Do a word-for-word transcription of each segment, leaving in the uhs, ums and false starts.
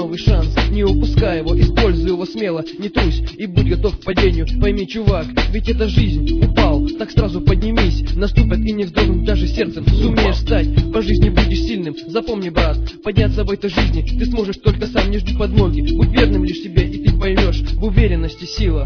новый шанс, не упускай его, используй его смело. Не трусь и будь готов к падению. Пойми, чувак, ведь это жизнь. Упал, так сразу поднимись. Наступят и не вздрогнут даже сердцем. Сумеешь стать, по жизни будешь сильным. Запомни, брат, подняться в этой жизни ты сможешь только сам, не жди подмоги. Будь верным лишь себе, и ты поймешь, в уверенности сила.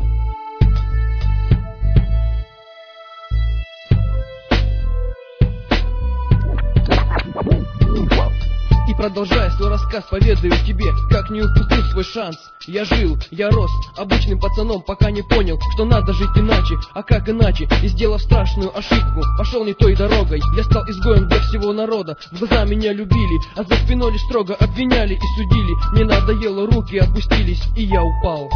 И продолжая свой рассказ, поведаю тебе, как не упустил свой шанс. Я жил, я рос обычным пацаном, пока не понял, что надо жить иначе. А как иначе? И сделав страшную ошибку, пошел не той дорогой. Я стал изгоем для всего народа. В глаза меня любили, а за спиной лишь строго обвиняли и судили. Мне надоело, руки опустились, и я упал.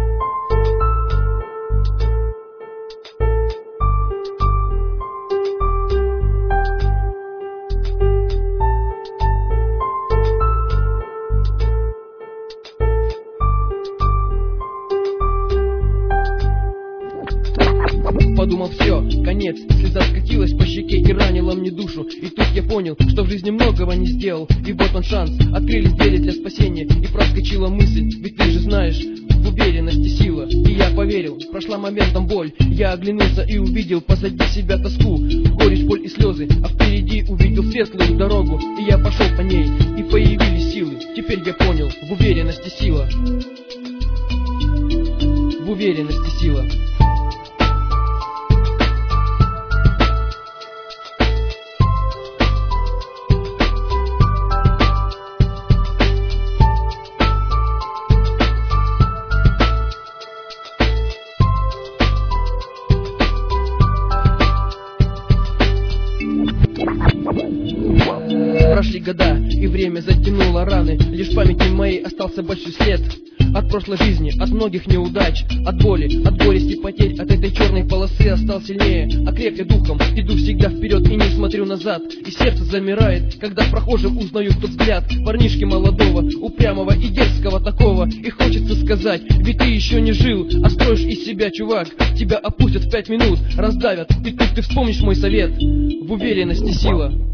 Подумал, все, конец, слеза скатилась по щеке и ранила мне душу. И тут я понял, что в жизни многого не сделал. И вот он шанс, открылись двери для спасения. И проскочила мысль, ведь ты же знаешь, в уверенности сила. И я поверил, прошла моментом боль. Я оглянулся и увидел позади себя тоску, горечь, боль и слезы. А впереди увидел светлую дорогу. И я пошел по ней, и появились силы. Теперь я понял, в уверенности сила. В уверенности сила. Прошли года, и время затянуло раны. Лишь в памяти моей остался большой след от прошлой жизни, от многих неудач, от боли, от горести, потерь. От этой черной полосы я стал сильнее, окреп я духом, иду всегда вперед и не смотрю назад. И сердце замирает, когда прохожим узнаю тот взгляд парнишки молодого, упрямого и дерзкого такого. И хочется сказать, ведь ты еще не жил, а строишь из себя, чувак. Тебя опустят в пять минут, раздавят, и тут ты вспомнишь мой совет. В уверенности сила.